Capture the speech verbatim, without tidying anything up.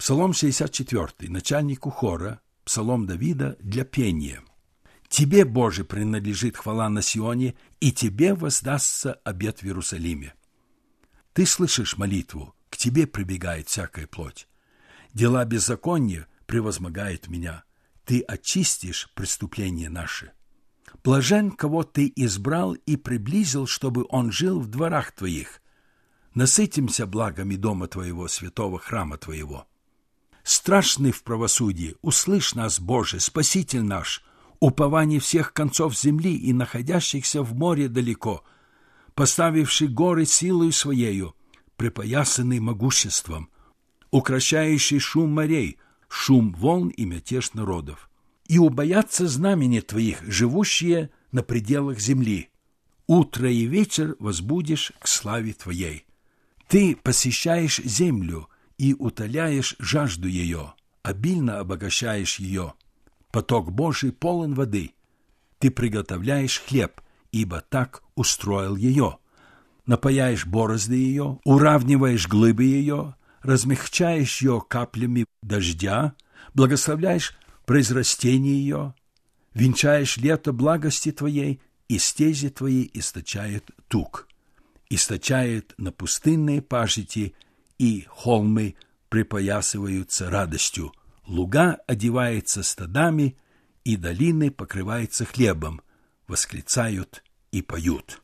Псалом шестьдесят четыре, начальнику хора, псалом Давида для пения. «Тебе, Боже, принадлежит хвала на Сионе, и Тебе воздастся обет в Иерусалиме. Ты слышишь молитву, к Тебе прибегает всякая плоть. Дела беззакония превозмогает меня. Ты очистишь преступления наши. Блажен, кого Ты избрал и приблизил, чтобы он жил в дворах Твоих. Насытимся благами дома Твоего, святого храма Твоего. Страшный в правосудии, услышь нас, Боже, Спаситель наш, упование всех концов земли и находящихся в море далеко, поставивший горы силою Своею, припоясанный могуществом, укращающий шум морей, шум волн и мятеж народов. И убоятся знамени Твоих, живущие на пределах земли. Утро и вечер возбудишь к славе Твоей. Ты посещаешь землю и утоляешь жажду ее, обильно обогащаешь ее. Поток Божий полон воды. Ты приготовляешь хлеб, ибо так устроил ее. Напаяешь борозды ее, уравниваешь глыбы ее, размягчаешь ее каплями дождя, благословляешь произрастение ее, венчаешь лето благости Твоей, и стези Твои источает тук. Источает на пустынные пажити, и холмы припоясываются радостью, луга одеваются стадами, и долины покрываются хлебом, восклицают и поют.